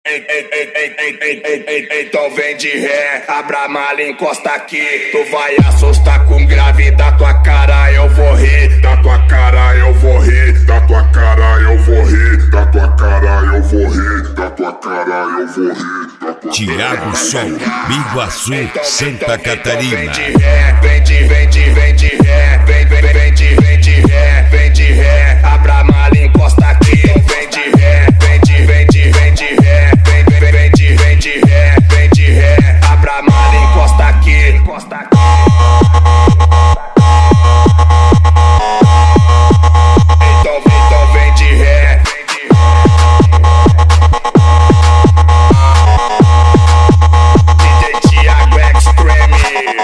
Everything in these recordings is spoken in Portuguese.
Então vem de ré, abra a mala, encosta aqui. Tu vai assustar com grave, da tua cara eu vou rir. Da tua cara eu vou rir, da tua cara eu vou rir, da tua cara eu vou rir, da tua cara eu vou rir. Thiago Sol, Biguaçu, Santa Catarina. Vem de ré, vem de ré, vem de ré, vem de ré, abra a mala, encosta aqui. Vem de ré, vem de ré, vem de ré, abra a mala, encosta aqui, encosta aqui. Então vem de ré. DJ Thiago Extreme.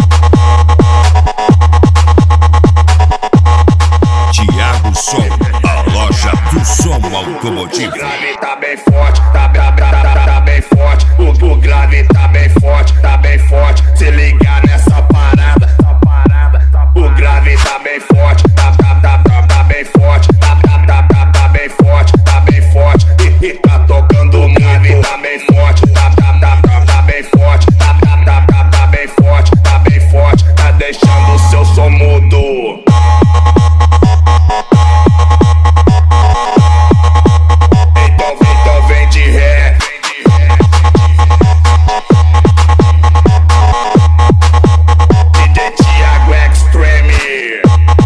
Thiago Sol, a loja do som automotivo. O grave tá bem forte, tá bem forte. O grave tá bem forte, se liga nessa parada. O grave tá bem forte, tá bem forte, tá bem forte. E tá tocando o grave, tá bem forte, tá bem forte, tá bem forte, tá deixando o seu som mudo. Então vem de ré. DJ Thiago Extreme.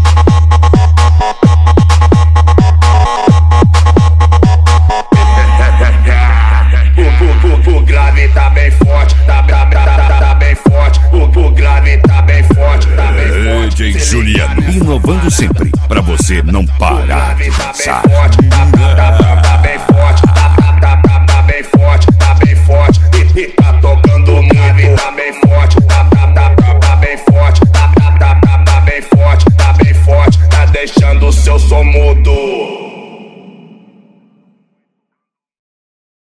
O grave tá bem forte, tá bem forte. O grave tá bem forte, tá bem forte. DJ Juliano, inovando sempre, pra você não parar de dançar. Tá bem forte, tá bem forte, tá bem forte. E tá tocando o grave, tá bem forte, tá bem forte, tá bem forte, tá deixando o seu som mudo.